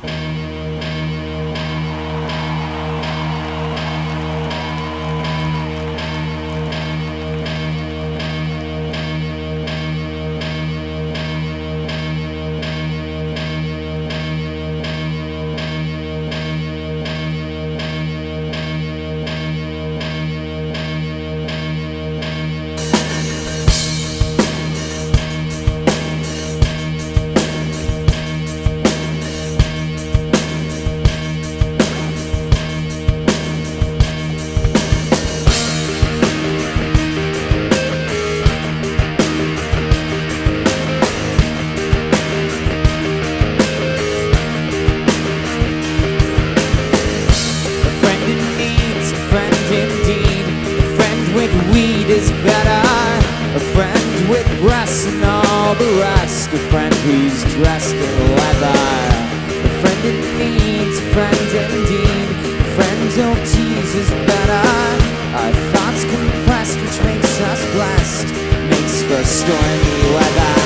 Is better. A friend with breasts and all the rest. A friend who's dressed in leather. A friend in needs, a friend indeed. A friend who teases better. Our thoughts compressed, which makes us blessed. Makes for stormy weather.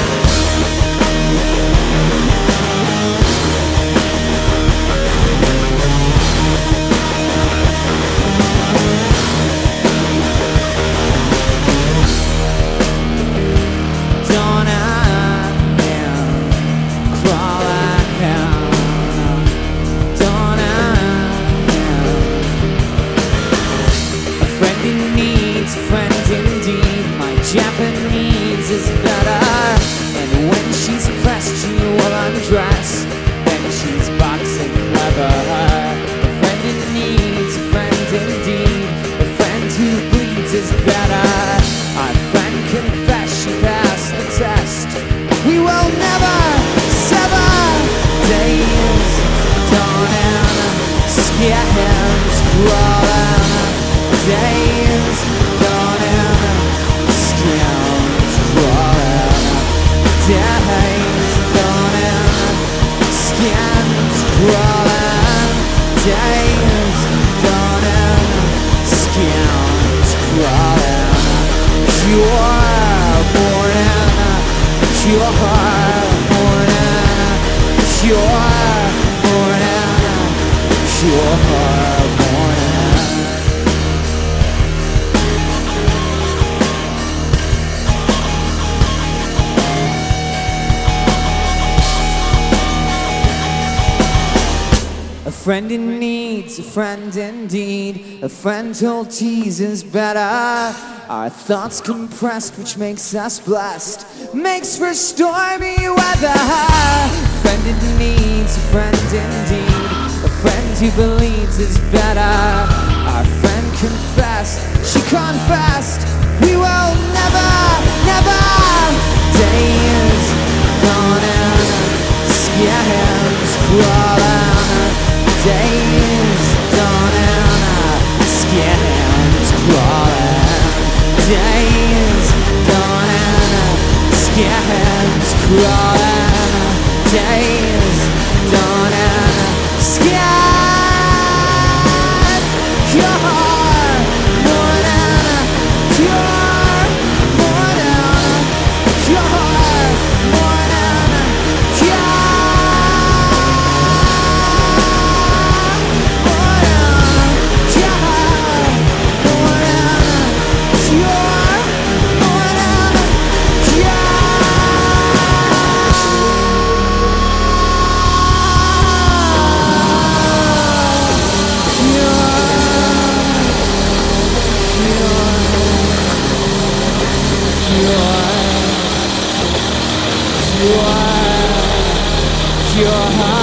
Japanese is better. And when she's pressed, she will undress. Then she's boxing clever. A friend in needs, a friend indeed. A friend who bleeds is better. Our friend confessed, she passed the test. We will never sever. Days dawning, skins crawling. Days dawning, skins crawling. Days dawning, skins crawling. Days dawning, skins crawling. Pure morning, pure morning, pure morning, pure morning. A friend in needs, a friend indeed. A friend who'll tease is better. Our thoughts compressed, which makes us blessed. Makes for stormy weather. A friend in needs, a friend indeed. A friend who believes is better. Our friend confessed, she confessed. We will never, never. Days dawning, skins crawling. Days dawning, skins crawling. Days dawning, skins crawling. Days dawning, skins pure morning, pure morning, pure morning, pure. Your heart.